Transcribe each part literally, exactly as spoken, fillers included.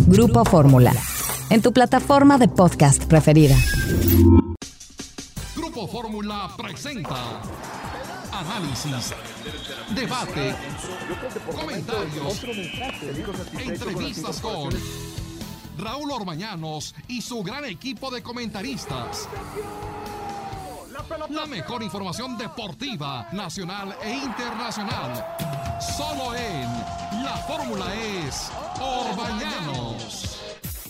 Grupo Fórmula, en tu plataforma de podcast preferida. Grupo Fórmula presenta análisis, debate, comentarios, entrevistas con Raúl Orbañanos y su gran equipo de comentaristas. La mejor información deportiva, nacional e internacional. Solo en La Fórmula es Orbañanos.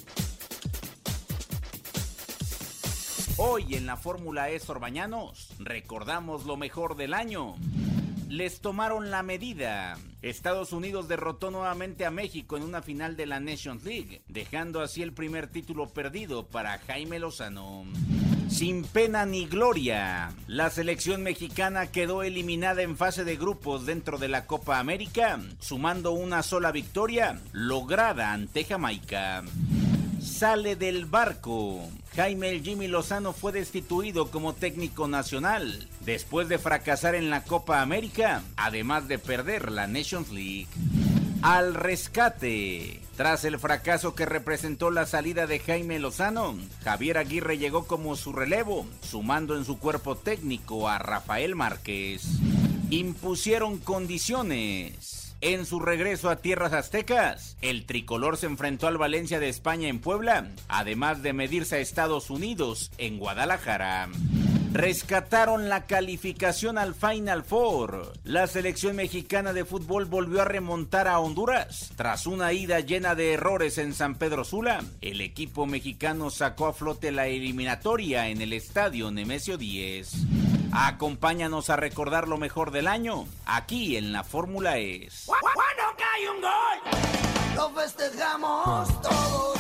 Hoy en La Fórmula es Orbañanos recordamos lo mejor del año. Les tomaron la medida. Estados Unidos derrotó nuevamente a México en una final de la Nations League, dejando así el primer título perdido para Jaime Lozano. Sin pena ni gloria, la selección mexicana quedó eliminada en fase de grupos dentro de la Copa América, sumando una sola victoria lograda ante Jamaica. Sale del barco. Jaime el Jimmy Lozano fue destituido como técnico nacional después de fracasar en la Copa América, además de perder la Nations League. Al rescate. Tras el fracaso que representó la salida de Jaime Lozano, Javier Aguirre llegó como su relevo, sumando en su cuerpo técnico a Rafael Márquez. Impusieron condiciones. En su regreso a tierras aztecas, el tricolor se enfrentó al Valencia de España en Puebla, además de medirse a Estados Unidos en Guadalajara. Rescataron la calificación al Final Four. La selección mexicana de fútbol volvió a remontar a Honduras. Tras una ida llena de errores en San Pedro Sula, el equipo mexicano sacó a flote la eliminatoria en el estadio Nemesio diez. Acompáñanos a recordar lo mejor del año, aquí en La Fórmula es. Cuando cae un gol, lo festejamos todos.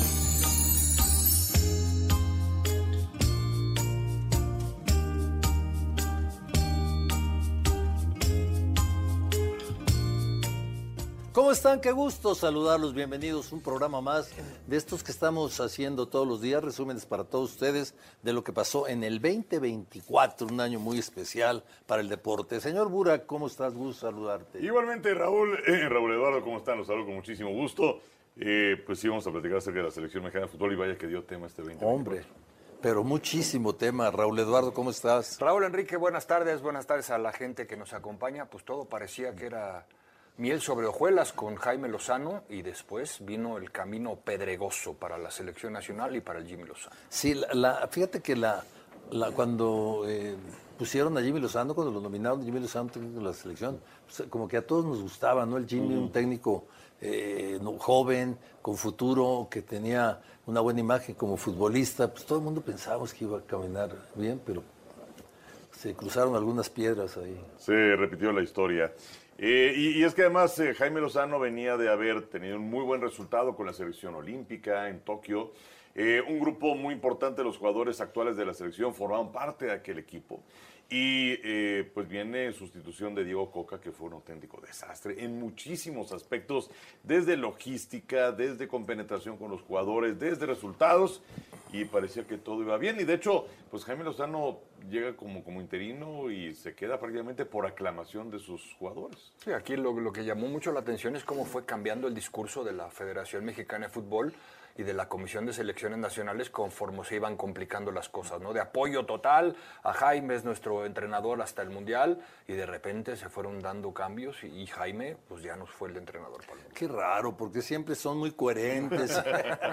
¿Cómo están? Qué gusto saludarlos, bienvenidos a un programa más de estos que estamos haciendo todos los días, resúmenes para todos ustedes de lo que pasó en el veinte veinticuatro, un año muy especial para el deporte. Señor Burak, ¿cómo estás? Gusto saludarte. Igualmente, Raúl, eh, Raúl Eduardo, ¿cómo están? Los saludo con muchísimo gusto. Eh, pues sí, vamos a platicar acerca de la selección mexicana de fútbol y vaya que dio tema este veinte veinticuatro. Hombre, pero muchísimo tema. Raúl Eduardo, ¿cómo estás? Raúl Enrique, buenas tardes, buenas tardes a la gente que nos acompaña. Pues todo parecía que era miel sobre hojuelas con Jaime Lozano y después vino el camino pedregoso para la selección nacional y para el Jimmy Lozano. Sí, la, la, fíjate que la, la cuando eh, pusieron a Jimmy Lozano, cuando lo nominaron a Jimmy Lozano técnico de la selección, pues, como que a todos nos gustaba, ¿no? El Jimmy, uh-huh. un técnico eh, no, joven, con futuro, que tenía una buena imagen como futbolista, pues todo el mundo pensábamos que iba a caminar bien, pero se cruzaron algunas piedras ahí. Se repitió la historia. Eh, y, y es que además eh, Jaime Lozano venía de haber tenido un muy buen resultado con la selección olímpica en Tokio. Eh, un grupo muy importante de los jugadores actuales de la selección formaban parte de aquel equipo. Y eh, pues viene en sustitución de Diego Coca, que fue un auténtico desastre en muchísimos aspectos, desde logística, desde compenetración con los jugadores, desde resultados, y parecía que todo iba bien. Y de hecho, pues Jaime Lozano llega como, como interino y se queda prácticamente por aclamación de sus jugadores. Sí, aquí lo, lo que llamó mucho la atención es cómo fue cambiando el discurso de la Federación Mexicana de Fútbol y de la Comisión de Selecciones Nacionales conforme se iban complicando las cosas, ¿no? De apoyo total a Jaime, es nuestro entrenador hasta el Mundial, y de repente se fueron dando cambios y, y Jaime pues ya no fue el entrenador para el Mundial. Qué raro, porque siempre son muy coherentes.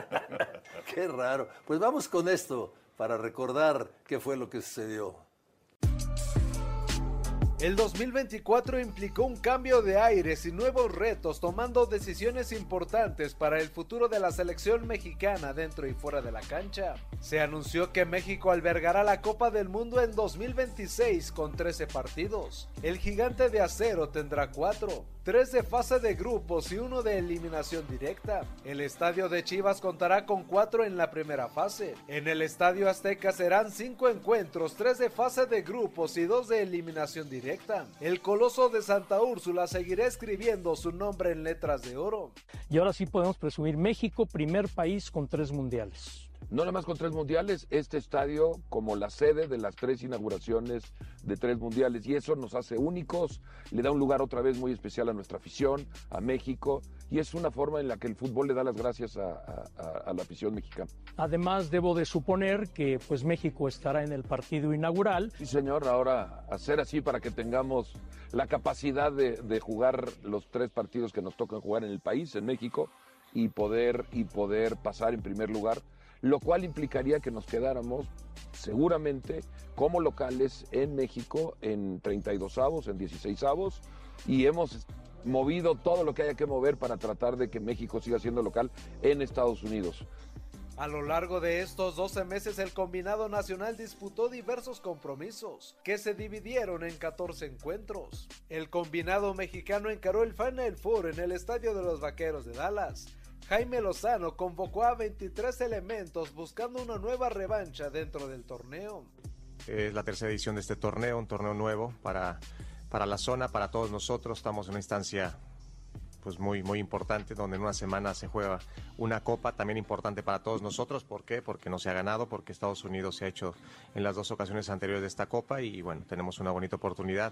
Qué raro. Pues vamos con esto para recordar qué fue lo que sucedió. El dos mil veinticuatro implicó un cambio de aires y nuevos retos, tomando decisiones importantes para el futuro de la selección mexicana dentro y fuera de la cancha. Se anunció que México albergará la Copa del Mundo en dos mil veintiséis con trece partidos. El gigante de acero tendrá cuatro, tres de fase de grupos y uno de eliminación directa. El estadio de Chivas contará con cuatro en la primera fase. En el estadio Azteca serán cinco encuentros, tres de fase de grupos y dos de eliminación directa. El Coloso de Santa Úrsula seguirá escribiendo su nombre en letras de oro. Y ahora sí podemos presumir México, primer país con tres mundiales. no nada más con tres mundiales, este estadio como la sede de las tres inauguraciones de tres mundiales, y eso nos hace únicos, le da un lugar otra vez muy especial a nuestra afición, a México, y es una forma en la que el fútbol le da las gracias a, a, a la afición mexicana. Además, debo de suponer que pues México estará en el partido inaugural. Sí, señor, ahora hacer así para que tengamos la capacidad de, de jugar los tres partidos que nos tocan jugar en el país, en México, y poder, y poder pasar en primer lugar, lo cual implicaría que nos quedáramos seguramente como locales en México en treinta y dos avos, en dieciséis avos, y hemos movido todo lo que haya que mover para tratar de que México siga siendo local en Estados Unidos. A lo largo de estos doce meses, el combinado nacional disputó diversos compromisos, que se dividieron en catorce encuentros. El combinado mexicano encaró el Final Four en el Estadio de los Vaqueros de Dallas. Jaime Lozano convocó a veintitrés elementos buscando una nueva revancha dentro del torneo. Es la tercera edición de este torneo, un torneo nuevo para, para la zona, para todos nosotros. Estamos en una instancia pues muy, muy importante, donde en una semana se juega una copa también importante para todos nosotros. ¿Por qué? Porque no se ha ganado, porque Estados Unidos se ha hecho en las dos ocasiones anteriores de esta copa y bueno, tenemos una bonita oportunidad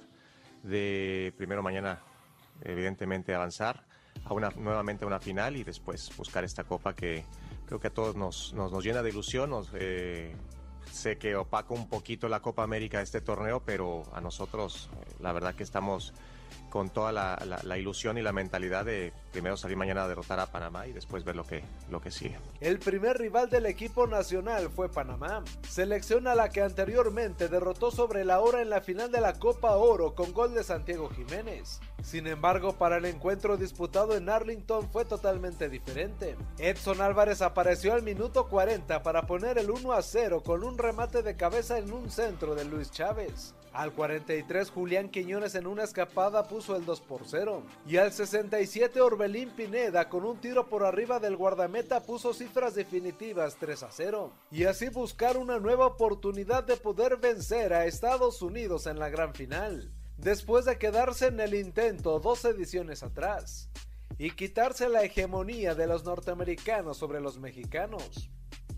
de primero mañana evidentemente avanzar a una, nuevamente a una final y después buscar esta copa que creo que a todos nos, nos, nos llena de ilusión. Nos, eh, sé que opaca un poquito la Copa América de este torneo, pero a nosotros eh, la verdad que estamos con toda la, la, la ilusión y la mentalidad de primero salir mañana a derrotar a Panamá y después ver lo que, lo que sigue. El primer rival del equipo nacional fue Panamá, selección a la que anteriormente derrotó sobre la hora en la final de la Copa Oro con gol de Santiago Jiménez. Sin embargo, para el encuentro disputado en Arlington fue totalmente diferente. Edson Álvarez apareció al minuto cuarenta para poner el uno a cero con un remate de cabeza en un centro de Luis Chávez. Al cuarenta y tres, Julián Quiñones en una escapada puso el dos por cero. Y al sesenta y siete, Orbelín Pineda con un tiro por arriba del guardameta puso cifras definitivas tres a cero. Y así buscar una nueva oportunidad de poder vencer a Estados Unidos en la gran final, después de quedarse en el intento dos ediciones atrás, y quitarse la hegemonía de los norteamericanos sobre los mexicanos.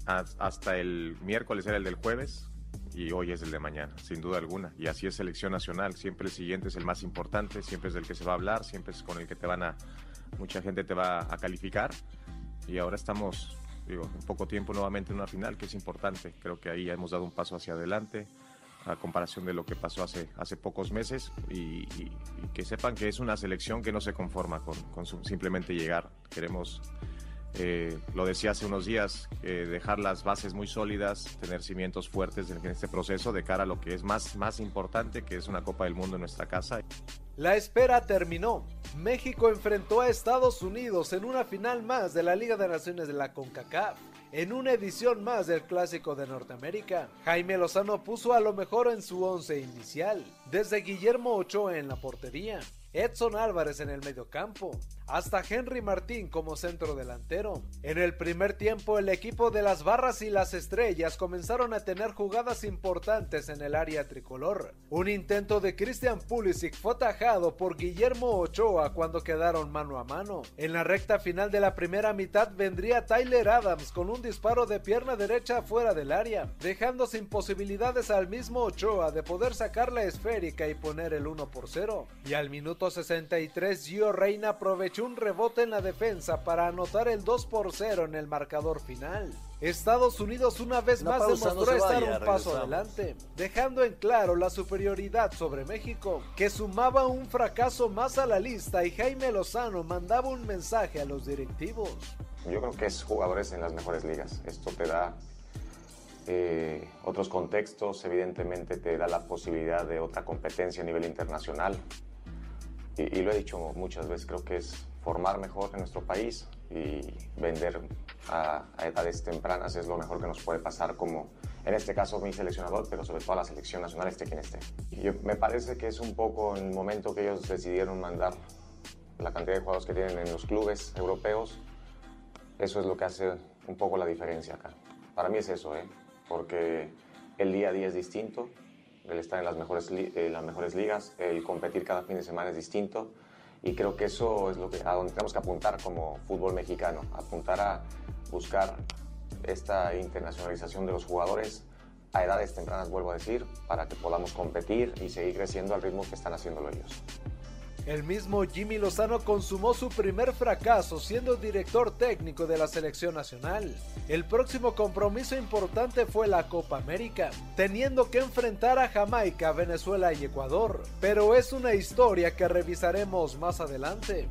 Hasta el miércoles era el del jueves. Y hoy es el de mañana, sin duda alguna. Y así es selección nacional. Siempre el siguiente es el más importante, siempre es del que se va a hablar, siempre es con el que te van a... mucha gente te va a calificar. Y ahora estamos, digo, en poco tiempo nuevamente en una final, que es importante. Creo que ahí ya hemos dado un paso hacia adelante, a comparación de lo que pasó hace, hace pocos meses. Y, y, y que sepan que es una selección que no se conforma con, con su, simplemente llegar. Queremos... Eh, lo decía hace unos días, eh, dejar las bases muy sólidas, tener cimientos fuertes en este proceso de cara a lo que es más, más importante, que es una Copa del Mundo en nuestra casa. La espera terminó. México enfrentó a Estados Unidos en una final más de la Liga de Naciones de la CONCACAF, en una edición más del Clásico de Norteamérica. Jaime Lozano puso a lo mejor en su once inicial, desde Guillermo Ochoa en la portería, Edson Álvarez en el mediocampo, hasta Henry Martín como centro delantero. En el primer tiempo, el equipo de las Barras y las Estrellas comenzaron a tener jugadas importantes en el área tricolor. Un intento de Christian Pulisic fue atajado por Guillermo Ochoa cuando quedaron mano a mano. En la recta final de la primera mitad vendría Tyler Adams con un disparo de pierna derecha fuera del área, dejando sin posibilidades al mismo Ochoa de poder sacar la esférica y poner el uno por cero. Y al minuto sesenta y tres, Gio Reyna aprovechó un rebote en la defensa para anotar el dos por cero en el marcador final. Estados Unidos una vez Una más pausa, demostró no se estar vaya, un paso regresamos. adelante, dejando en claro la superioridad sobre México, que sumaba un fracaso más a la lista, y Jaime Lozano mandaba un mensaje a los directivos. Yo creo que es jugadores en las mejores ligas. Esto te da eh, otros contextos, evidentemente te da la posibilidad de otra competencia a nivel internacional. Y, y lo he dicho muchas veces, creo que es formar mejor en nuestro país y vender a, a edades tempranas es lo mejor que nos puede pasar, como en este caso mi seleccionador, pero sobre todo a la selección nacional, esté quien esté. Y yo, me parece que es un poco en el momento que ellos decidieron mandar la cantidad de jugadores que tienen en los clubes europeos. Eso es lo que hace un poco la diferencia acá. Para mí es eso, ¿eh? Porque el día a día es distinto, el estar en las mejores, eh, las mejores ligas, el competir cada fin de semana es distinto, y creo que eso es lo que, a donde tenemos que apuntar como fútbol mexicano, apuntar a buscar esta internacionalización de los jugadores a edades tempranas, vuelvo a decir, para que podamos competir y seguir creciendo al ritmo que están haciéndolo ellos. El mismo Jimmy Lozano consumó su primer fracaso siendo director técnico de la selección nacional. El próximo compromiso importante fue la Copa América, teniendo que enfrentar a Jamaica, Venezuela y Ecuador, pero es una historia que revisaremos más adelante.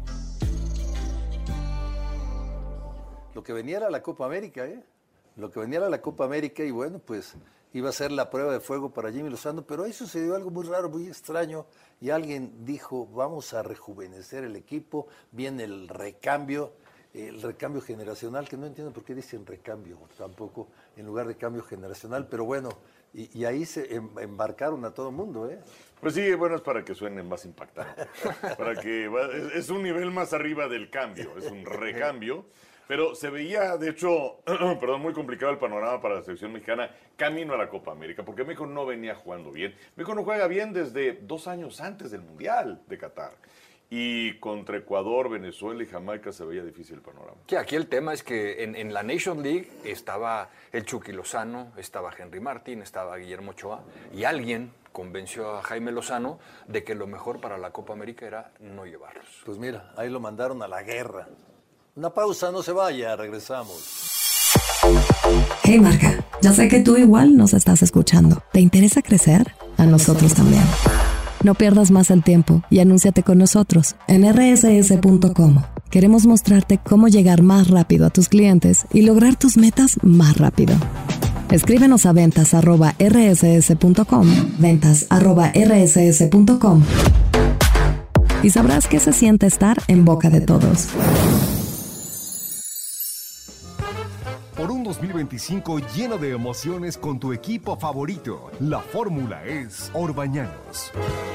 Lo que venía era la Copa América, ¿eh? Lo que venía era la Copa América y bueno, pues iba a ser la prueba de fuego para Jimmy Lozano, pero ahí sucedió algo muy raro, muy extraño, y alguien dijo, vamos a rejuvenecer el equipo, viene el recambio, el recambio generacional, que no entiendo por qué dicen recambio tampoco, en lugar de cambio generacional, pero bueno, y, y ahí se embarcaron a todo el mundo, ¿eh? Pues sí, bueno, es para que suene más impactante, para que es, es un nivel más arriba del cambio, es un recambio. Pero se veía, de hecho, perdón, muy complicado el panorama para la selección mexicana camino a la Copa América, porque México no venía jugando bien. México no juega bien desde dos años antes del Mundial de Qatar. Y contra Ecuador, Venezuela y Jamaica se veía difícil el panorama. Sí, aquí el tema es que en, en la Nation League estaba el Chucky Lozano, estaba Henry Martin, estaba Guillermo Ochoa, y alguien convenció a Jaime Lozano de que lo mejor para la Copa América era no llevarlos. Pues mira, ahí lo mandaron a la guerra. Una pausa, no se vaya, regresamos. Hey Marca, ya sé que tú igual nos estás escuchando. ¿Te interesa crecer? A nosotros también. No pierdas más el tiempo y anúnciate con nosotros en erre ese ese punto com. Queremos mostrarte cómo llegar más rápido a tus clientes y lograr tus metas más rápido. Escríbenos a ventas arroba erre ese ese punto com, ventas arroba erre ese ese punto com y sabrás qué se siente estar en boca de todos. Por un dos mil veinticinco lleno de emociones con tu equipo favorito, la fórmula es Orbañanos.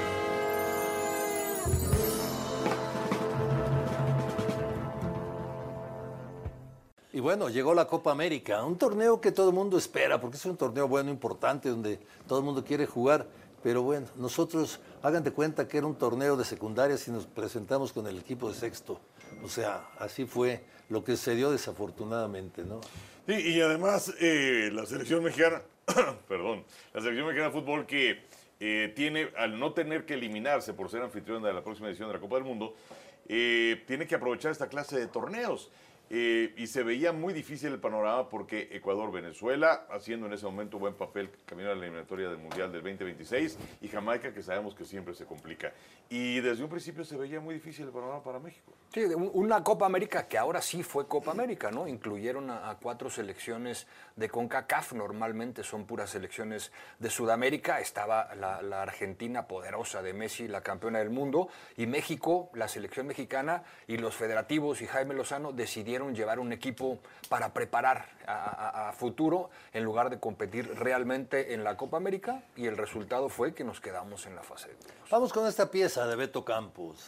Y bueno, llegó la Copa América, un torneo que todo el mundo espera, porque es un torneo bueno, importante, donde todo el mundo quiere jugar. Pero bueno, nosotros, hagan de cuenta que era un torneo de secundaria si nos presentamos con el equipo de sexto. O sea, así fue lo que se dio desafortunadamente, ¿no? Sí, y además eh, la selección mexicana, perdón, la selección mexicana de fútbol que eh, tiene, al no tener que eliminarse por ser anfitrión de la próxima edición de la Copa del Mundo, eh, tiene que aprovechar esta clase de torneos. Eh, y se veía muy difícil el panorama porque Ecuador, Venezuela, haciendo en ese momento buen papel camino a la eliminatoria del Mundial del veinte veintiséis, y Jamaica, que sabemos que siempre se complica. Y desde un principio se veía muy difícil el panorama para México. Sí, una Copa América que ahora sí fue Copa América, ¿no? Incluyeron a, a cuatro selecciones de CONCACAF, normalmente son puras selecciones de Sudamérica. Estaba la, la Argentina poderosa de Messi, la campeona del mundo, y México, la selección mexicana, y los federativos y Jaime Lozano decidieron llevar un equipo para preparar a, a, a futuro en lugar de competir realmente en la Copa América, y el resultado fue que nos quedamos en la fase de grupos. Vamos con esta pieza de Beto Campos.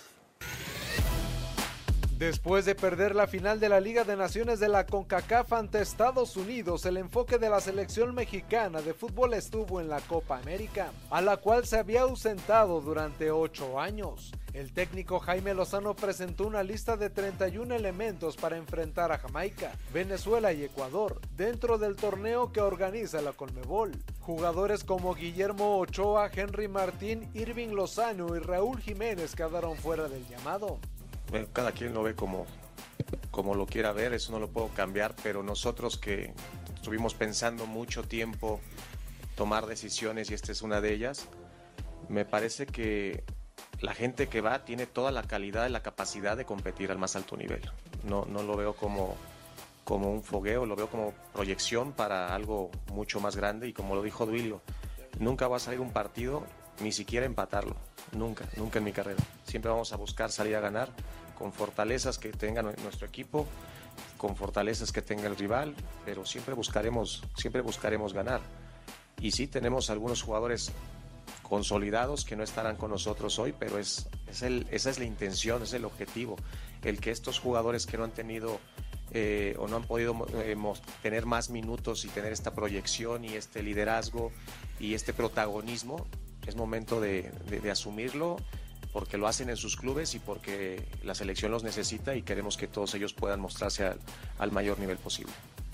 Después de perder la final de la Liga de Naciones de la CONCACAF ante Estados Unidos, el enfoque de la selección mexicana de fútbol estuvo en la Copa América, a la cual se había ausentado durante ocho años. El técnico Jaime Lozano presentó una lista de treinta y un elementos para enfrentar a Jamaica, Venezuela y Ecuador, dentro del torneo que organiza la Conmebol. Jugadores como Guillermo Ochoa, Henry Martín, Irving Lozano y Raúl Jiménez quedaron fuera del llamado. Bueno, cada quien lo ve como, como lo quiera ver, eso no lo puedo cambiar, pero nosotros que estuvimos pensando mucho tiempo tomar decisiones, y esta es una de ellas, me parece que la gente que va tiene toda la calidad y la capacidad de competir al más alto nivel. No, no lo veo como, como un fogueo, lo veo como proyección para algo mucho más grande, y como lo dijo Duilio, nunca va a salir un partido ni siquiera empatarlo, nunca, nunca en mi carrera. Siempre vamos a buscar salir a ganar con fortalezas que tenga nuestro equipo, con fortalezas que tenga el rival, pero siempre buscaremos, siempre buscaremos ganar. Y sí, tenemos algunos jugadores consolidados que no estarán con nosotros hoy, pero es, es el, esa es la intención, es el objetivo, el que estos jugadores que no han tenido eh, o no han podido eh, tener más minutos y tener esta proyección y este liderazgo y este protagonismo, es momento de, de, de asumirlo, porque lo hacen en sus clubes y porque la selección los necesita, y queremos que todos ellos puedan mostrarse al, al mayor nivel posible.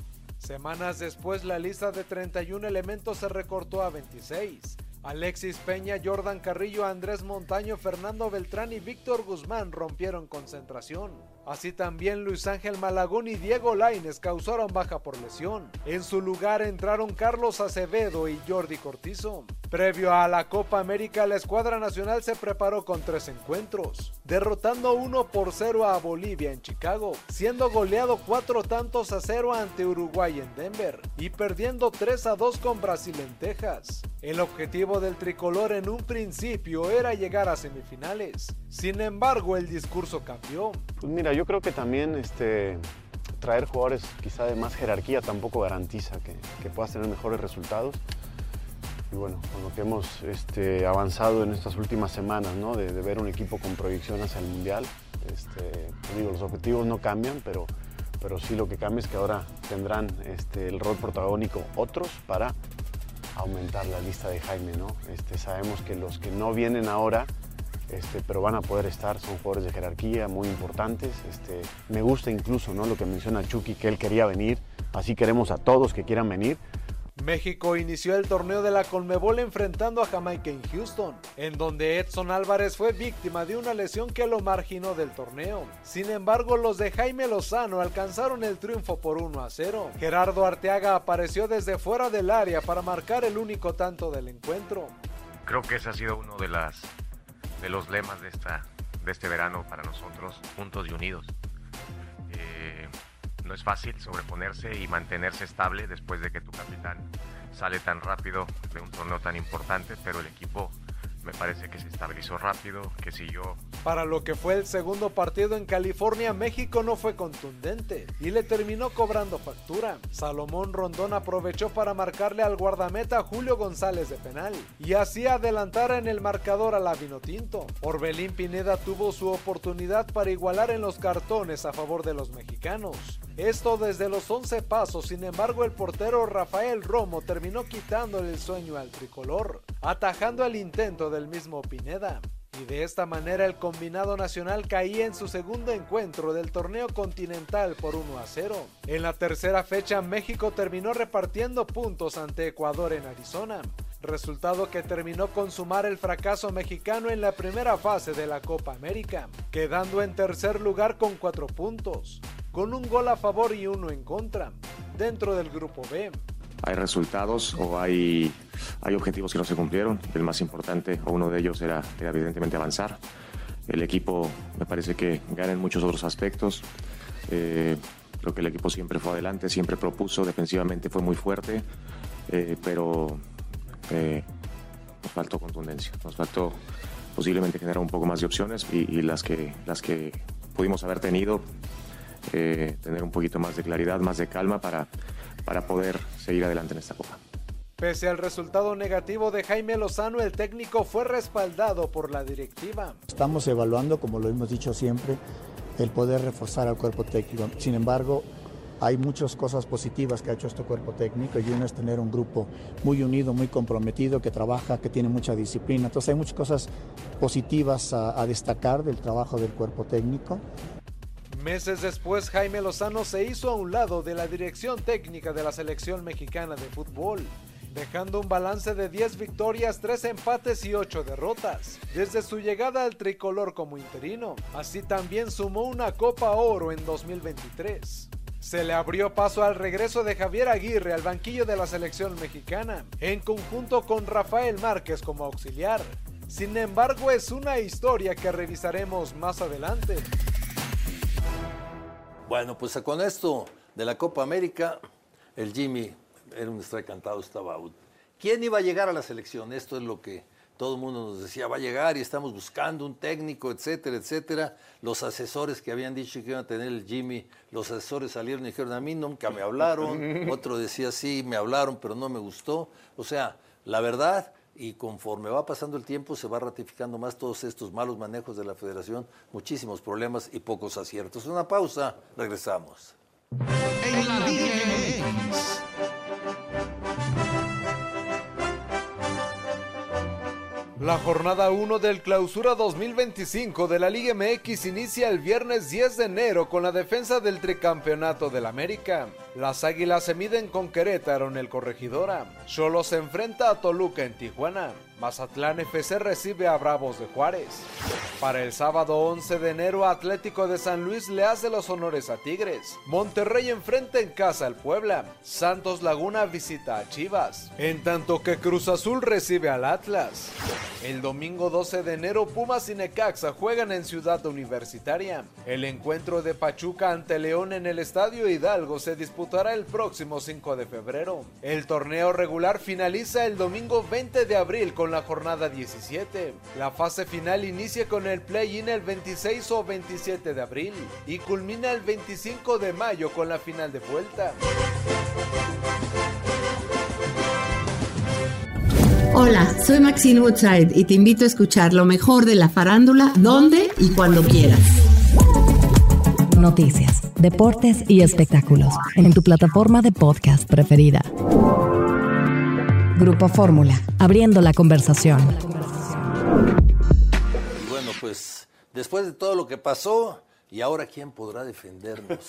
Semanas después, la lista de treinta y un elementos se recortó a veintiséis. Alexis Peña, Jordan Carrillo, Andrés Montaño, Fernando Beltrán y Víctor Guzmán rompieron concentración. Así también Luis Ángel Malagón y Diego Lainez causaron baja por lesión. En su lugar entraron Carlos Acevedo y Jordi Cortizo. Previo a la Copa América, la escuadra nacional se preparó con tres encuentros, derrotando uno por cero a Bolivia en Chicago, siendo goleado cuatro tantos a cero ante Uruguay en Denver y perdiendo tres a dos con Brasil en Texas. El objetivo del tricolor en un principio era llegar a semifinales. Sin embargo, el discurso cambió. Pues mira, yo creo que también este, traer jugadores quizá de más jerarquía tampoco garantiza que, que puedas tener mejores resultados. Y bueno, con lo que hemos este, avanzado en estas últimas semanas, ¿no? de, de ver un equipo con proyección hacia el Mundial, este, digo, los objetivos no cambian, pero, pero sí lo que cambia es que ahora tendrán este, el rol protagónico otros para aumentar la lista de Jaime, ¿no? Este, sabemos que los que no vienen ahora, este, pero van a poder estar, son jugadores de jerarquía muy importantes. Este, me gusta incluso, ¿no? Lo que menciona Chucky, que él quería venir, así queremos a todos que quieran venir. México inició el torneo de la Conmebol enfrentando a Jamaica en Houston, en donde Edson Álvarez fue víctima de una lesión que lo marginó del torneo. Sin embargo, los de Jaime Lozano alcanzaron el triunfo por uno a cero. Gerardo Arteaga apareció desde fuera del área para marcar el único tanto del encuentro. Creo que ese ha sido uno de, las, de los lemas de, esta, de este verano para nosotros, juntos y unidos. Eh, No es fácil sobreponerse y mantenerse estable después de que tu capitán sale tan rápido de un torneo tan importante, pero el equipo me parece que se estabilizó rápido, que siguió. Para lo que fue el segundo partido en California, México no fue contundente y le terminó cobrando factura. Salomón Rondón aprovechó para marcarle al guardameta Julio González de penal y así adelantar en el marcador a la Vinotinto. Orbelín Pineda tuvo su oportunidad para igualar en los cartones a favor de los mexicanos. Esto desde los once pasos, sin embargo el portero Rafael Romo terminó quitándole el sueño al tricolor, atajando el intento del mismo Pineda. Y de esta manera el combinado nacional caía en su segundo encuentro del torneo continental por uno a cero. En la tercera fecha México terminó repartiendo puntos ante Ecuador en Arizona, resultado que terminó con sumar el fracaso mexicano en la primera fase de la Copa América, quedando en tercer lugar con cuatro puntos, con un gol a favor y uno en contra, dentro del grupo B. Hay resultados o hay, hay objetivos que no se cumplieron. El más importante, o uno de ellos, era, era evidentemente avanzar. El equipo me parece que gana en muchos otros aspectos. Eh, creo que el equipo siempre fue adelante, siempre propuso, defensivamente fue muy fuerte, eh, pero eh, nos faltó contundencia, nos faltó posiblemente generar un poco más de opciones y, y las, que, las que pudimos haber tenido, eh, tener un poquito más de claridad, más de calma para... para poder seguir adelante en esta Copa. Pese al resultado negativo de Jaime Lozano, el técnico fue respaldado por la directiva. Estamos evaluando, como lo hemos dicho siempre, el poder reforzar al cuerpo técnico. Sin embargo, hay muchas cosas positivas que ha hecho este cuerpo técnico y uno es tener un grupo muy unido, muy comprometido, que trabaja, que tiene mucha disciplina. Entonces hay muchas cosas positivas a, a destacar del trabajo del cuerpo técnico. Meses después, Jaime Lozano se hizo a un lado de la dirección técnica de la selección mexicana de fútbol, dejando un balance de diez victorias, tres empates y ocho derrotas, desde su llegada al tricolor como interino. Así también sumó una Copa Oro en dos mil veintitrés. Se le abrió paso al regreso de Javier Aguirre al banquillo de la selección mexicana, en conjunto con Rafael Márquez como auxiliar. Sin embargo, es una historia que revisaremos más adelante. Bueno, pues con esto de la Copa América, el Jimmy era un strike cantado, estaba out. ¿Quién iba a llegar a la selección? Esto es lo que todo el mundo nos decía, va a llegar y estamos buscando un técnico, etcétera, etcétera. Los asesores que habían dicho que iban a tener el Jimmy, los asesores salieron y dijeron, a mí nunca me hablaron. Otro decía, sí, me hablaron, pero no me gustó. O sea, la verdad... Y conforme va pasando el tiempo se va ratificando más todos estos malos manejos de la federación, muchísimos problemas y pocos aciertos. Una pausa, regresamos. En la Liga M X. La jornada uno del Clausura dos mil veinticinco de la Liga M X inicia el viernes diez de enero con la defensa del tricampeonato del América. Las Águilas se miden con Querétaro en el Corregidora. Xolos se enfrenta a Toluca en Tijuana. Mazatlán F C recibe a Bravos de Juárez. Para el sábado once de enero, Atlético de San Luis le hace los honores a Tigres. Monterrey enfrenta en casa al Puebla. Santos Laguna visita a Chivas. En tanto que Cruz Azul recibe al Atlas. El domingo doce de enero, Pumas y Necaxa juegan en Ciudad Universitaria. El encuentro de Pachuca ante León en el Estadio Hidalgo se disputará el próximo cinco de febrero. El torneo regular finaliza el domingo veinte de abril con la jornada diecisiete. La fase final inicia con el play-in el veintiséis o veintisiete de abril y culmina el veinticinco de mayo con la final de vuelta. Hola, soy Maxine Woodside y te invito a escuchar lo mejor de la farándula donde y cuando quieras. Noticias, deportes y espectáculos en tu plataforma de podcast preferida. Grupo Fórmula, abriendo la conversación. Y bueno, pues después de todo lo que pasó, ¿y ahora quién podrá defendernos?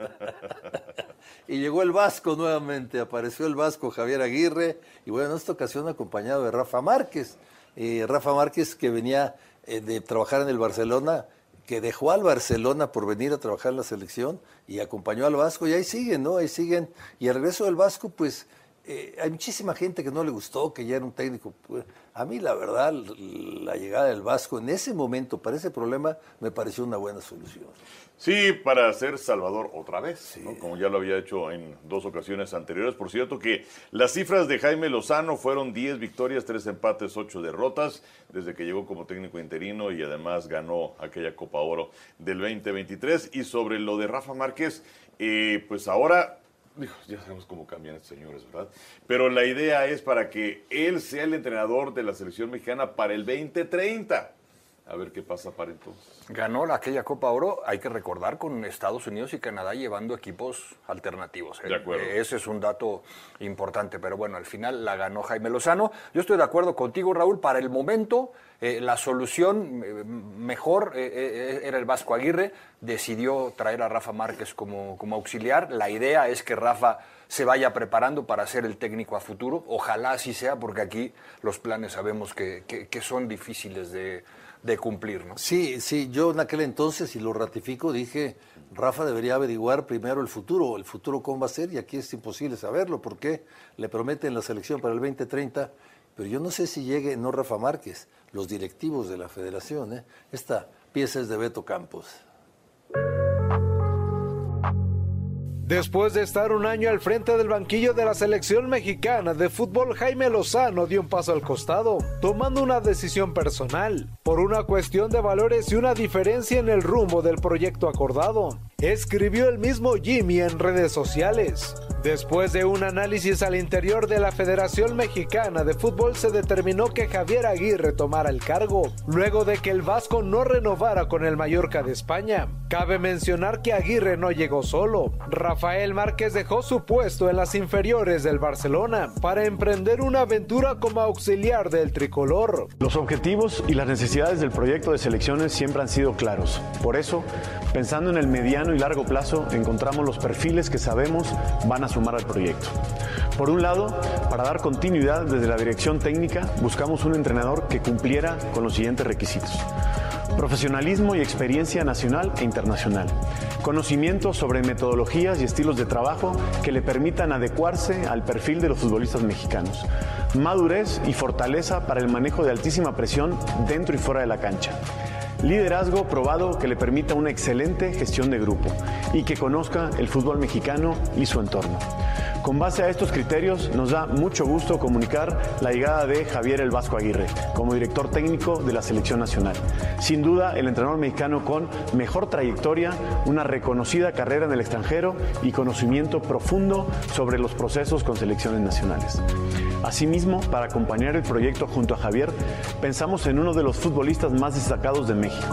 Y llegó el Vasco nuevamente, apareció el Vasco Javier Aguirre, y bueno, en esta ocasión acompañado de Rafa Márquez. Eh, Rafa Márquez, que venía eh, de trabajar en el Barcelona, que dejó al Barcelona por venir a trabajar en la selección y acompañó al Vasco, y ahí siguen, ¿no? Ahí siguen. Y al regreso del Vasco, pues, eh, hay muchísima gente que no le gustó, que ya era un técnico. Pues, a mí, la verdad, la llegada del Vasco en ese momento, para ese problema, me pareció una buena solución. Sí, para ser Salvador otra vez, sí, ¿no? Como ya lo había hecho en dos ocasiones anteriores. Por cierto que las cifras de Jaime Lozano fueron diez victorias, tres empates, ocho derrotas, desde que llegó como técnico interino y además ganó aquella Copa Oro del veinte veintitrés. Y sobre lo de Rafa Márquez, eh, pues ahora, digo, ya sabemos cómo cambian estos señores, ¿verdad? Pero la idea es para que él sea el entrenador de la selección mexicana para el veinte treinta. A ver qué pasa para entonces. Ganó la, aquella Copa Oro, hay que recordar, con Estados Unidos y Canadá llevando equipos alternativos. ¿eh? De acuerdo. Ese es un dato importante, pero bueno, al final la ganó Jaime Lozano. Yo estoy de acuerdo contigo, Raúl, para el momento eh, la solución eh, mejor eh, eh, era el Vasco Aguirre, decidió traer a Rafa Márquez como, como auxiliar. La idea es que Rafa se vaya preparando para ser el técnico a futuro. Ojalá así sea, porque aquí los planes sabemos que, que, que son difíciles de... de cumplir, ¿no? Sí, sí, yo en aquel entonces, y lo ratifico, dije, Rafa debería averiguar primero el futuro, el futuro cómo va a ser, y aquí es imposible saberlo, porque le prometen la selección para el veinte treinta, pero yo no sé si llegue, no Rafa Márquez, los directivos de la federación, ¿eh? Esta pieza es de Beto Campos. Después de estar un año al frente del banquillo de la selección mexicana de fútbol, Jaime Lozano dio un paso al costado, tomando una decisión personal, por una cuestión de valores y una diferencia en el rumbo del proyecto acordado. Escribió el mismo Jimmy en redes sociales. Después de un análisis al interior de la Federación Mexicana de Fútbol, se determinó que Javier Aguirre tomara el cargo, luego de que el Vasco no renovara con el Mallorca de España. Cabe mencionar que Aguirre no llegó solo. Rafael Márquez dejó su puesto en las inferiores del Barcelona para emprender una aventura como auxiliar del tricolor. Los objetivos y las necesidades del proyecto de selecciones siempre han sido claros. Por eso, pensando en el mediano y largo plazo, encontramos los perfiles que sabemos van a sumar al proyecto. Por un lado, para dar continuidad desde la dirección técnica, buscamos un entrenador que cumpliera con los siguientes requisitos: profesionalismo y experiencia nacional e internacional, conocimiento sobre metodologías y estilos de trabajo que le permitan adecuarse al perfil de los futbolistas mexicanos, madurez y fortaleza para el manejo de altísima presión dentro y fuera de la cancha, liderazgo probado que le permita una excelente gestión de grupo y que conozca el fútbol mexicano y su entorno. Con base a estos criterios, nos da mucho gusto comunicar la llegada de Javier el Vasco Aguirre como director técnico de la Selección Nacional. Sin duda, el entrenador mexicano con mejor trayectoria, una reconocida carrera en el extranjero y conocimiento profundo sobre los procesos con selecciones nacionales. Asimismo, para acompañar el proyecto junto a Javier, pensamos en uno de los futbolistas más destacados de México,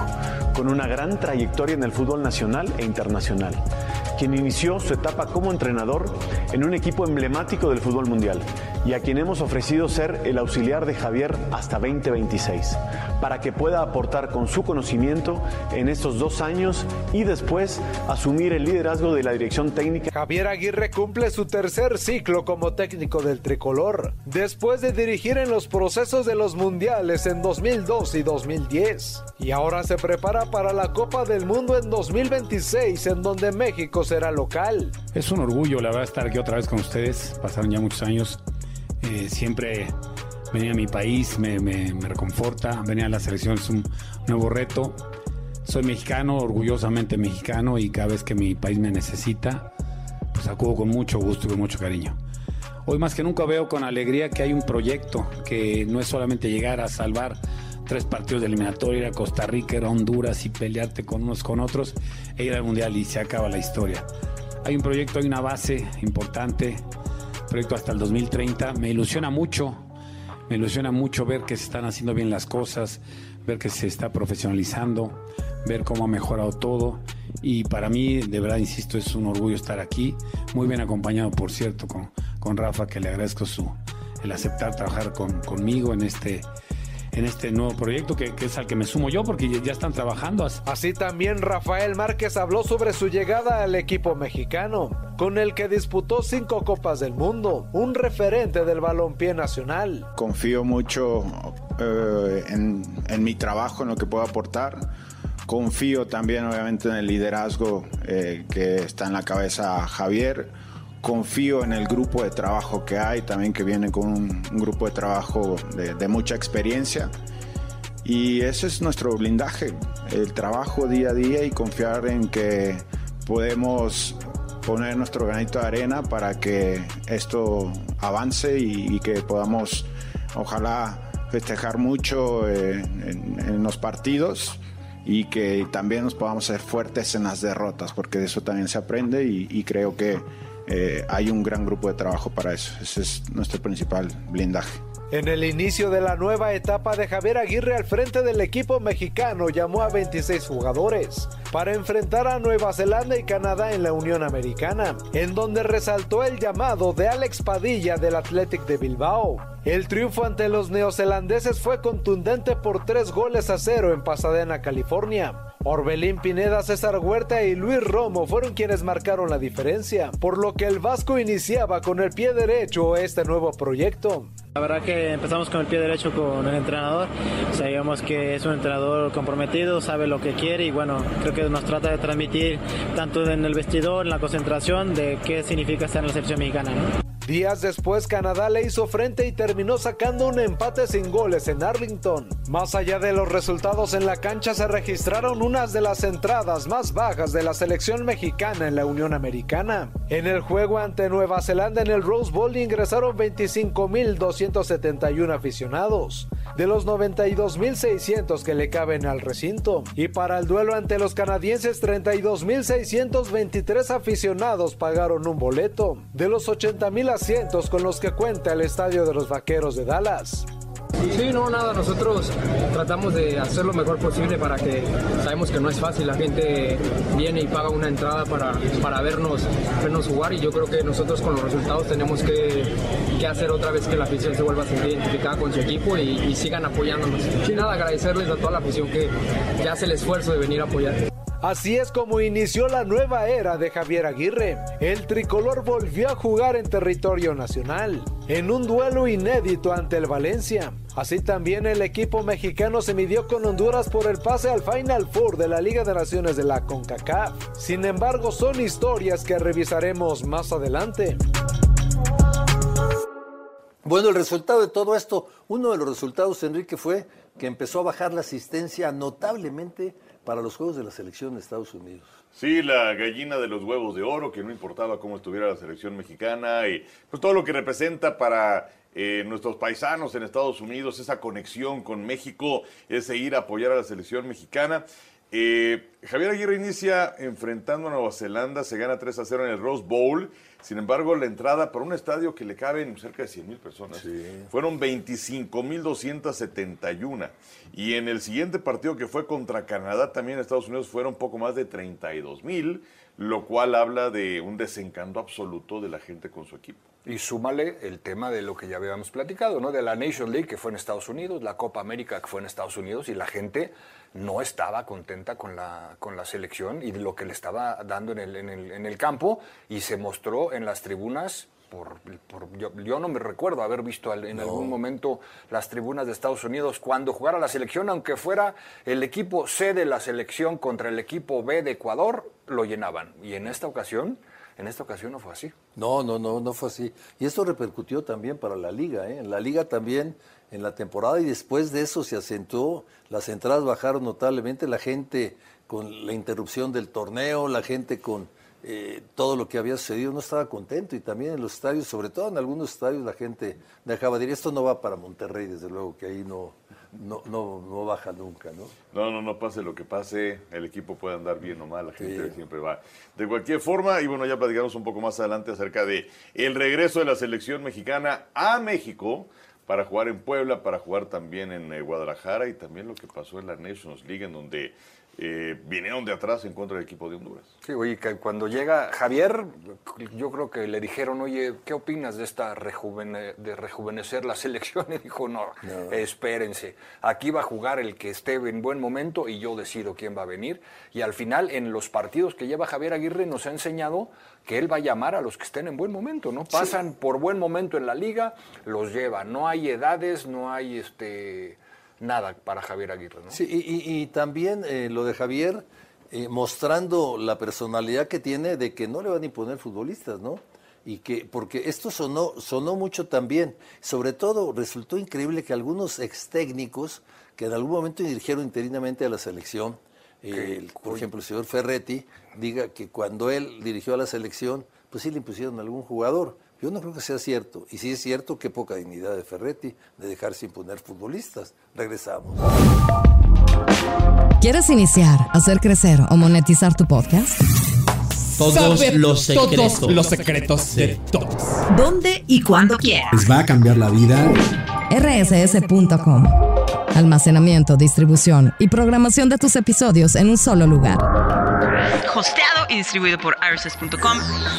con una gran trayectoria en el fútbol nacional e internacional, quien inició su etapa como entrenador en un equipo emblemático del fútbol mundial y a quien hemos ofrecido ser el auxiliar de Javier hasta veinte veintiséis, para que pueda aportar con su conocimiento en estos dos años y después asumir el liderazgo de la dirección técnica. Javier Aguirre cumple su tercer ciclo como técnico del tricolor, después de dirigir en los procesos de los mundiales en dos mil dos y dos mil diez. Y ahora se prepara para la Copa del Mundo en dos mil veintiséis, en donde México será local. Es un orgullo, la verdad, estar aquí otra vez con ustedes. Pasaron ya muchos años. Eh, siempre venir a mi país me, me, me reconforta. Venir a la selección es un nuevo reto. Soy mexicano, orgullosamente mexicano, y cada vez que mi país me necesita, pues acudo con mucho gusto y con mucho cariño. Hoy más que nunca veo con alegría que hay un proyecto que no es solamente llegar a salvar tres partidos de eliminatoria, ir a Costa Rica, ir a Honduras y pelearte con unos con otros e ir al Mundial y se acaba la historia. Hay un proyecto, hay una base importante, proyecto hasta el dos mil treinta. Me ilusiona mucho, me ilusiona mucho ver que se están haciendo bien las cosas, ver que se está profesionalizando, ver cómo ha mejorado todo. Y para mí, de verdad, insisto, es un orgullo estar aquí, muy bien acompañado, por cierto, con, con Rafa, que le agradezco su, el aceptar trabajar con, conmigo en este... en este nuevo proyecto que, que es al que me sumo yo, porque ya están trabajando. Así también Rafael Márquez habló sobre su llegada al equipo mexicano, con el que disputó cinco Copas del Mundo, un referente del balompié nacional. Confío mucho eh, en, en mi trabajo, en lo que puedo aportar. Confío también obviamente en el liderazgo eh, que está en la cabeza Javier. Confío en el grupo de trabajo que hay, también que viene con un, un grupo de trabajo de, de mucha experiencia. Y ese es nuestro blindaje, el trabajo día a día y confiar en que podemos poner nuestro granito de arena para que esto avance y, y que podamos, ojalá, festejar mucho en, en, en los partidos y que también nos podamos ser fuertes en las derrotas, porque de eso también se aprende y, y creo que Eh, hay un gran grupo de trabajo para eso. Ese es nuestro principal blindaje. En el inicio de la nueva etapa de Javier Aguirre al frente del equipo mexicano, llamó a veintiséis jugadores para enfrentar a Nueva Zelanda y Canadá en la Unión Americana, en donde resaltó el llamado de Alex Padilla del Athletic de Bilbao. El triunfo ante los neozelandeses fue contundente por tres goles a cero en Pasadena, California. Orbelín Pineda, César Huerta y Luis Romo fueron quienes marcaron la diferencia, por lo que el vasco iniciaba con el pie derecho este nuevo proyecto. La verdad que empezamos con el pie derecho con el entrenador, sabíamos que es un entrenador comprometido, sabe lo que quiere y bueno, creo que nos trata de transmitir tanto en el vestidor, en la concentración, de qué significa estar en la selección mexicana, ¿no? Días después, Canadá le hizo frente y terminó sacando un empate sin goles en Arlington. Más allá de los resultados en la cancha, se registraron unas de las entradas más bajas de la selección mexicana en la Unión Americana. En el juego ante Nueva Zelanda en el Rose Bowl ingresaron veinticinco mil doscientos setenta y uno aficionados, de los noventa y dos mil seiscientos que le caben al recinto. Y para el duelo ante los canadienses, treinta y dos mil seiscientos veintitrés aficionados pagaron un boleto, de los ochenta mil asientos con los que cuenta el estadio de los Vaqueros de Dallas. Sí, no, nada, nosotros tratamos de hacer lo mejor posible para que, sabemos que no es fácil, la gente viene y paga una entrada para, para vernos, vernos jugar y yo creo que nosotros con los resultados tenemos que, que hacer otra vez que la afición se vuelva a sentir identificada con su equipo y, y sigan apoyándonos. Sin nada, agradecerles a toda la afición que, que hace el esfuerzo de venir a apoyar. Así es como inició la nueva era de Javier Aguirre. El tricolor volvió a jugar en territorio nacional, en un duelo inédito ante el Valencia. Así también el equipo mexicano se midió con Honduras por el pase al Final Four de la Liga de Naciones de la CONCACAF. Sin embargo, son historias que revisaremos más adelante. Bueno, el resultado de todo esto, uno de los resultados, Enrique, fue que empezó a bajar la asistencia notablemente para los juegos de la selección de Estados Unidos. Sí, la gallina de los huevos de oro, que no importaba cómo estuviera la selección mexicana y pues todo lo que representa para eh, nuestros paisanos en Estados Unidos, esa conexión con México, ese ir a apoyar a la selección mexicana. Eh, Javier Aguirre inicia enfrentando a Nueva Zelanda, se gana tres a cero en el Rose Bowl. Sin embargo, la entrada para un estadio que le caben cerca de cien mil personas, sí. fueron veinticinco mil doscientas setenta y uno. Y en el siguiente partido, que fue contra Canadá, también en Estados Unidos, fueron poco más de treinta y dos mil, lo cual habla de un desencanto absoluto de la gente con su equipo. Y súmale el tema de lo que ya habíamos platicado, ¿no? De la Nation League, que fue en Estados Unidos, la Copa América, que fue en Estados Unidos, y la gente no estaba contenta con la, con la selección y lo que le estaba dando en el, en el, en el campo, y se mostró en las tribunas. Por, por, yo, yo no me recuerdo haber visto en no. algún momento las tribunas de Estados Unidos cuando jugara la selección, aunque fuera el equipo C de la selección contra el equipo B de Ecuador, lo llenaban. Y en esta ocasión, en esta ocasión no fue así. No, no, no, no fue así. Y esto repercutió también para la Liga, ¿eh? En la Liga también, en la temporada, y después de eso se acentuó, las entradas bajaron notablemente, la gente con la interrupción del torneo, la gente con... Eh, todo lo que había sucedido no estaba contento, y también en los estadios, sobre todo en algunos estadios, la gente dejaba de ir. Esto no va para Monterrey, desde luego que ahí no, no, no, no baja nunca, ¿no? No, no, no pase lo que pase, el equipo puede andar bien o mal, la gente sí. siempre va. De cualquier forma, y bueno, ya platicamos un poco más adelante acerca de el regreso de la selección mexicana a México para jugar en Puebla, para jugar también en eh, Guadalajara, y también lo que pasó en la Nations League, en donde Eh, vinieron de atrás en contra del equipo de Honduras. Sí, oye, que cuando llega Javier, yo creo que le dijeron, oye, ¿qué opinas de esta rejuvene, de rejuvenecer la selección? Y dijo, no, no, espérense, aquí va a jugar el que esté en buen momento y yo decido quién va a venir. Y al final, en los partidos que lleva Javier Aguirre, nos ha enseñado que él va a llamar a los que estén en buen momento, ¿no? Pasan sí. por buen momento en la liga, los lleva. No hay edades, no hay este... nada para Javier Aguirre, ¿no? Sí, y, y, y también eh, lo de Javier, eh, mostrando la personalidad que tiene de que no le van a imponer futbolistas, ¿no? Y que, porque esto sonó, sonó mucho también, sobre todo resultó increíble que algunos ex técnicos que en algún momento dirigieron interinamente a la selección, eh, el, por ejemplo el señor Ferretti, diga que cuando él dirigió a la selección, pues sí le impusieron a algún jugador. Yo no creo que sea cierto. Y si es cierto, qué poca dignidad de Ferretti de dejarse imponer futbolistas. Regresamos. ¿Quieres iniciar, hacer crecer o monetizar tu podcast? Todos Saber los secretos. Todos los secretos sí. de todos. ¿Dónde y cuándo quieras? Les va a cambiar la vida. R S S punto com. Almacenamiento, distribución y programación de tus episodios en un solo lugar. Hosteado y distribuido por R S S punto com.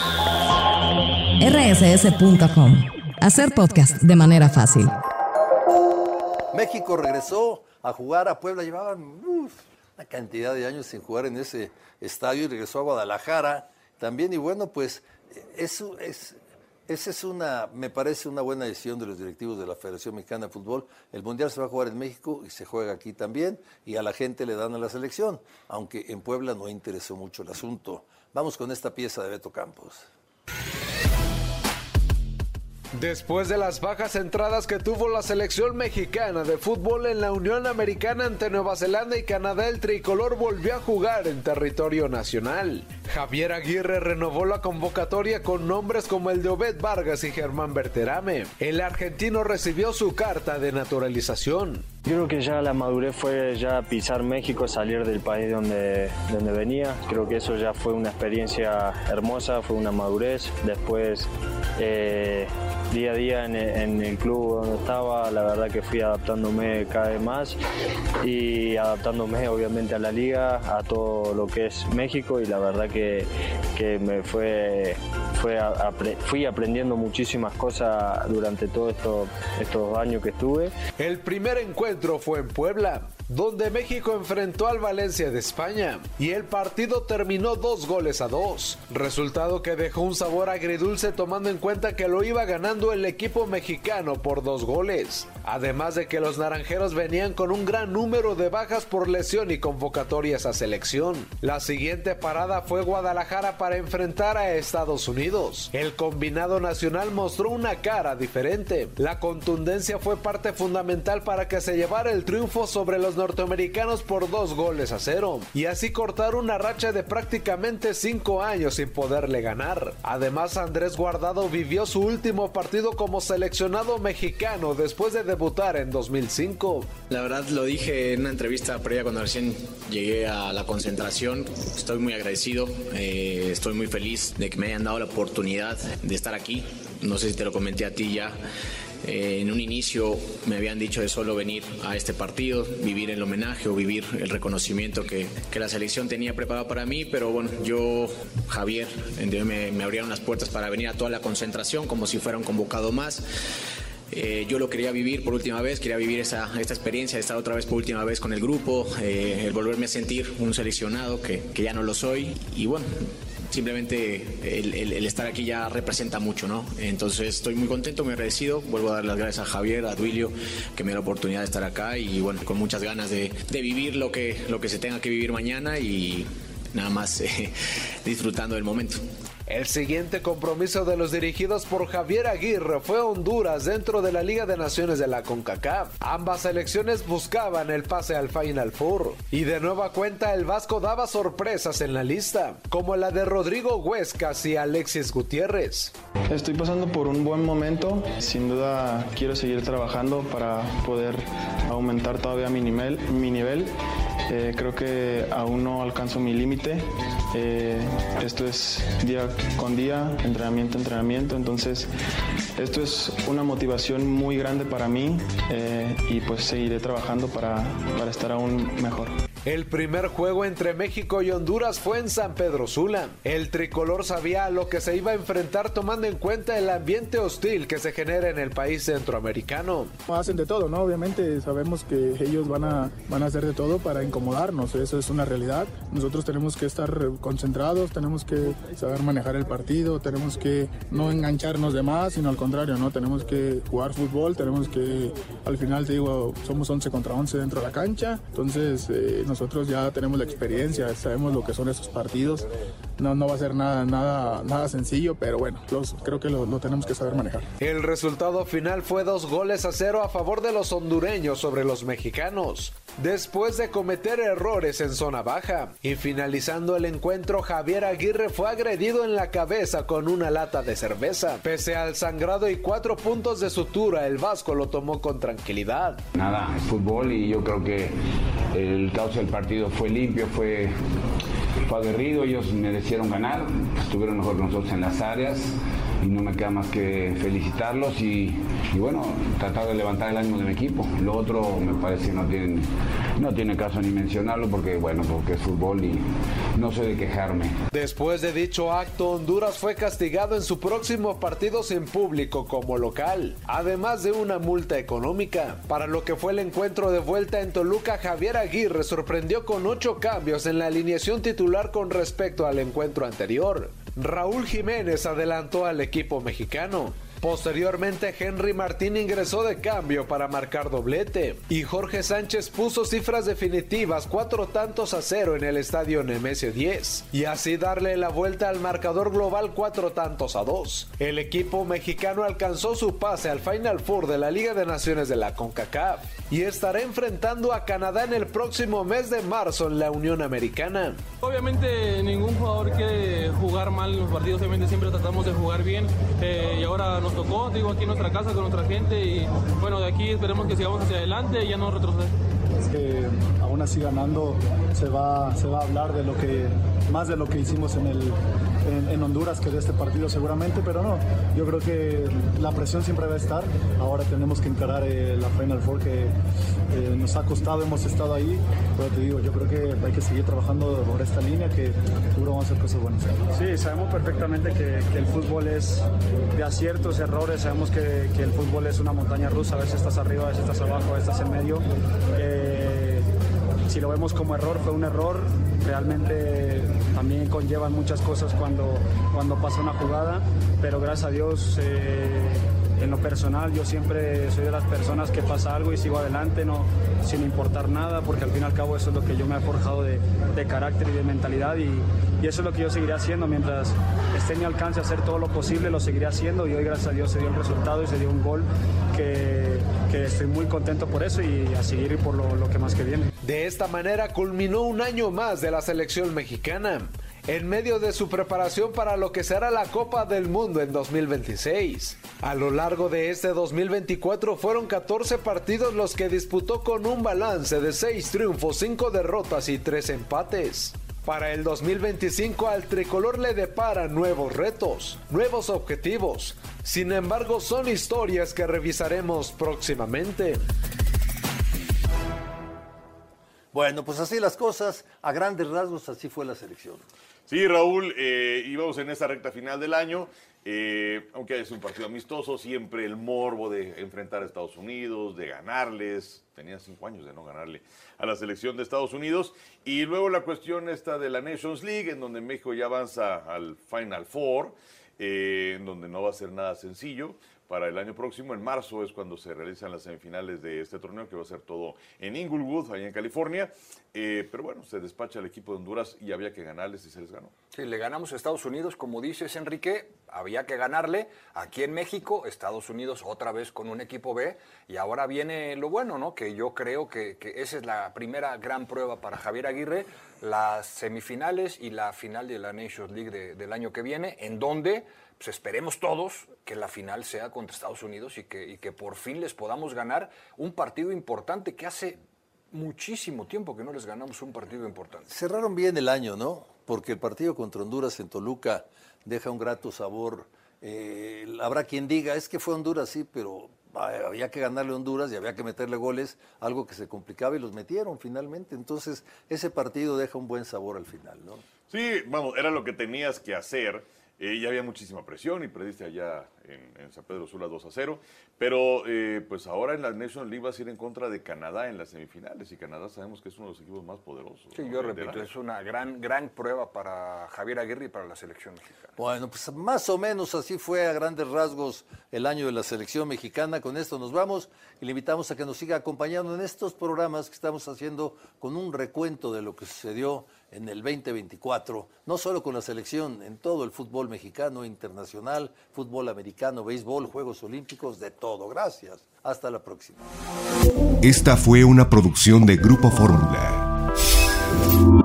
R S S punto com. Hacer podcast de manera fácil. México regresó a jugar a Puebla. Llevaban uf, una cantidad de años sin jugar en ese estadio, y regresó a Guadalajara también. Y bueno, pues eso es, esa es una, me parece una buena decisión de los directivos de la Federación Mexicana de Fútbol. El Mundial se va a jugar en México y se juega aquí también, y a la gente le dan a la selección, aunque en Puebla no interesó mucho el asunto. Vamos con esta pieza de Beto Campos. Después de las bajas entradas que tuvo la selección mexicana de fútbol en la Unión Americana ante Nueva Zelanda y Canadá, el tricolor volvió a jugar en territorio nacional. Javier Aguirre renovó la convocatoria con nombres como el de Obed Vargas y Germán Berterame. El argentino recibió su carta de naturalización. Yo creo que ya la madurez fue ya pisar México, salir del país donde, donde venía. Creo que eso ya fue una experiencia hermosa, fue una madurez. Después, eh, día a día en, en el club donde estaba, la verdad que fui adaptándome cada vez más y adaptándome obviamente a la liga, a todo lo que es México, y la verdad que, que me fue, fue apre, fui aprendiendo muchísimas cosas durante todos esto, estos años que estuve. El primer encuentro fue en Puebla, donde México enfrentó al Valencia de España, y el partido terminó dos goles a dos, resultado que dejó un sabor agridulce tomando en cuenta que lo iba ganando el equipo mexicano por dos goles, además de que los naranjeros venían con un gran número de bajas por lesión y convocatorias a selección. La siguiente parada fue Guadalajara para enfrentar a Estados Unidos. El combinado nacional mostró una cara diferente. La contundencia fue parte fundamental para que se llevara el triunfo sobre los norteamericanos por dos goles a cero y así cortar una racha de prácticamente cinco años sin poderle ganar. Además, Andrés Guardado vivió su último partido como seleccionado mexicano después de debutar en dos mil cinco. La verdad lo dije en una entrevista previa cuando recién llegué a la concentración. Estoy muy agradecido, eh, estoy muy feliz de que me hayan dado la oportunidad de estar aquí. No sé si te lo comenté a ti ya. Eh, en un inicio me habían dicho de solo venir a este partido, vivir el homenaje o vivir el reconocimiento que, que la selección tenía preparado para mí, pero bueno, yo, Javier, me, me abrieron las puertas para venir a toda la concentración como si fuera un convocado más. Eh, yo lo quería vivir por última vez, quería vivir esa, esta experiencia de estar otra vez por última vez con el grupo, eh, el volverme a sentir un seleccionado que, que ya no lo soy y bueno, simplemente el, el, el estar aquí ya representa mucho, ¿no? Entonces estoy muy contento, muy agradecido, vuelvo a dar las gracias a Javier, a Duilio, que me dio la oportunidad de estar acá y bueno, con muchas ganas de, de vivir lo que, lo que se tenga que vivir mañana y nada más eh, disfrutando del momento. El siguiente compromiso de los dirigidos por Javier Aguirre fue Honduras dentro de la Liga de Naciones de la CONCACAF. Ambas selecciones buscaban el pase al Final Four. Y de nueva cuenta el Vasco daba sorpresas en la lista, como la de Rodrigo Huescas y Alexis Gutiérrez. Estoy pasando por un buen momento. Sin duda quiero seguir trabajando para poder aumentar todavía mi nivel. Mi nivel. Eh, creo que aún no alcanzo mi límite. Eh, esto es día con día, entrenamiento, entrenamiento. Entonces, esto es una motivación muy grande para mí eh, y pues seguiré trabajando para, para estar aún mejor. El primer juego entre México y Honduras fue en San Pedro Sula. El tricolor sabía a lo que se iba a enfrentar tomando en cuenta el ambiente hostil que se genera en el país centroamericano. Hacen de todo, ¿no? Obviamente sabemos que ellos van a, van a hacer de todo para incomodarnos, eso es una realidad. Nosotros tenemos que estar concentrados, tenemos que saber manejar el partido, tenemos que no engancharnos de más, sino al contrario, ¿no? Tenemos que jugar fútbol, tenemos que, al final te digo, somos once contra once dentro de la cancha, entonces eh, nosotros ya tenemos la experiencia, sabemos lo que son esos partidos. No, no va a ser nada, nada, nada sencillo, pero bueno, los, creo que lo, lo tenemos que saber manejar. El resultado final fue dos goles a cero a favor de los hondureños sobre los mexicanos, después de cometer errores en zona baja. Y finalizando el encuentro, Javier Aguirre fue agredido en la cabeza con una lata de cerveza. Pese al sangrado y cuatro puntos de sutura, el Vasco lo tomó con tranquilidad. Nada, es fútbol y yo creo que el cauce del partido fue limpio, fue... Fue aguerrido, ellos merecieron ganar, estuvieron mejor que nosotros en las áreas y no me queda más que felicitarlos y, y bueno, tratar de levantar el ánimo de mi equipo. Lo otro me parece que no tiene, no tiene caso ni mencionarlo porque bueno, porque es fútbol y no soy de quejarme. Después de dicho acto, Honduras fue castigado en su próximo partido sin público como local, además de una multa económica. Para lo que fue el encuentro de vuelta en Toluca, Javier Aguirre sorprendió con ocho cambios en la alineación titular con respecto al encuentro anterior. Raúl Jiménez adelantó al equipo mexicano. Posteriormente, Henry Martín ingresó de cambio para marcar doblete y Jorge Sánchez puso cifras definitivas, cuatro tantos a cero en el estadio Nemesio diez, y así darle la vuelta al marcador global cuatro tantos a dos. El equipo mexicano alcanzó su pase al Final Four de la Liga de Naciones de la CONCACAF y estará enfrentando a Canadá en el próximo mes de marzo en la Unión Americana. Obviamente ningún jugador quiere jugar mal en los partidos, obviamente siempre tratamos de jugar bien eh, y ahora nos tocó, digo, aquí en nuestra casa con nuestra gente y bueno, de aquí esperemos que sigamos hacia adelante y ya no retroceder. Es que aún así ganando se va, se va a hablar de lo que, más de lo que hicimos en, el, en, en Honduras que de este partido seguramente, pero no, yo creo que la presión siempre va a estar, ahora tenemos que encarar eh, la Final Four que eh, nos ha costado, hemos estado ahí, pero te digo, yo creo que hay que seguir trabajando por esta línea que seguro vamos a hacer cosas buenas. Sí, sabemos perfectamente que, que el fútbol es de aciertos, errores, sabemos que, que el fútbol es una montaña rusa, a veces estás arriba, a veces estás abajo, a veces estás en medio. Eh, si lo vemos como error, fue un error, realmente también conllevan muchas cosas cuando, cuando pasa una jugada, pero gracias a Dios eh, En lo personal, yo siempre soy de las personas que pasa algo y sigo adelante, no, sin importar nada, porque al fin y al cabo eso es lo que yo me he forjado de, de carácter y de mentalidad, y, y eso es lo que yo seguiré haciendo. Mientras esté en mi alcance hacer todo lo posible, lo seguiré haciendo, y hoy gracias a Dios se dio el resultado y se dio un gol que, que estoy muy contento por eso, y a seguir por lo, lo que más que viene. De esta manera culminó un año más de la selección mexicana, en medio de su preparación para lo que será la Copa del Mundo en dos mil veintiséis. A lo largo de este dos mil veinticuatro fueron catorce partidos los que disputó con un balance de seis triunfos, cinco derrotas y tres empates. Para el dos mil veinticinco al tricolor le deparan nuevos retos, nuevos objetivos. Sin embargo, son historias que revisaremos próximamente. Bueno, pues así las cosas, a grandes rasgos así fue la selección. Sí, Raúl, eh, íbamos en esta recta final del año, eh, aunque es un partido amistoso, siempre el morbo de enfrentar a Estados Unidos, de ganarles, tenía cinco años de no ganarle a la selección de Estados Unidos, y luego la cuestión esta de la Nations League, en donde México ya avanza al Final Four, eh, en donde no va a ser nada sencillo. Para el año próximo, en marzo, es cuando se realizan las semifinales de este torneo, que va a ser todo en Inglewood, allá en California. Eh, pero bueno, se despacha el equipo de Honduras y había que ganarles y se les ganó. Sí, le ganamos a Estados Unidos, como dices, Enrique, había que ganarle. Aquí en México, Estados Unidos otra vez con un equipo B, y ahora viene lo bueno, ¿no? Que yo creo que, que esa es la primera gran prueba para Javier Aguirre, las semifinales y la final de la Nations League de, del año que viene, en donde pues esperemos todos que la final sea contra Estados Unidos y que, y que por fin les podamos ganar un partido importante, que hace muchísimo tiempo que no les ganamos un partido importante. Cerraron bien el año, ¿no? Porque el partido contra Honduras en Toluca deja un grato sabor. Eh, habrá quien diga, es que fue Honduras, sí, pero había que ganarle a Honduras y había que meterle goles, algo que se complicaba, y los metieron finalmente. Entonces, ese partido deja un buen sabor al final, ¿no? Sí, vamos, era lo que tenías que hacer. Eh, ya había muchísima presión y perdiste allá en, en San Pedro Sula dos a cero, pero eh, pues ahora en la National League vas a ir en contra de Canadá en las semifinales, y Canadá sabemos que es uno de los equipos más poderosos. Sí, ¿no? yo repito, es una gran, gran prueba para Javier Aguirre y para la selección mexicana. Bueno, pues más o menos así fue a grandes rasgos el año de la selección mexicana. Con esto nos vamos y le invitamos a que nos siga acompañando en estos programas que estamos haciendo con un recuento de lo que sucedió en el veinte veinticuatro, no solo con la selección, en todo el fútbol mexicano, internacional, fútbol americano, béisbol, Juegos Olímpicos, de todo. Gracias. Hasta la próxima. Esta fue una producción de Grupo Fórmula.